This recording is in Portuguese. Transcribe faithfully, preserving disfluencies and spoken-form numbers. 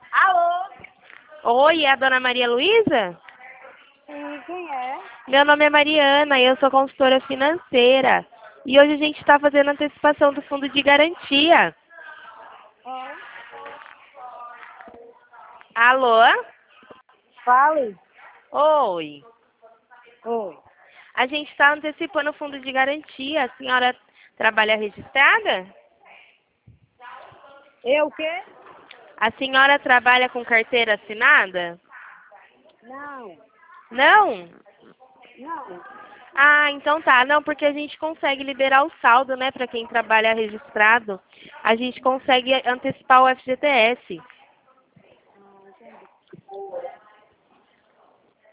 Alô? Oi, é a dona Maria Luísa? Sim, quem é? Meu nome é Mariana e eu sou consultora financeira. E hoje a gente está fazendo antecipação do fundo de garantia. Oi. Alô? Fale. Oi. Oi. A gente está antecipando o fundo de garantia. A senhora trabalha registrada? Eu o quê? A senhora trabalha com carteira assinada? Não. Não? Não. Ah, então tá. Não, porque a gente consegue liberar o saldo, né, para quem trabalha registrado. A gente consegue antecipar o F G T S.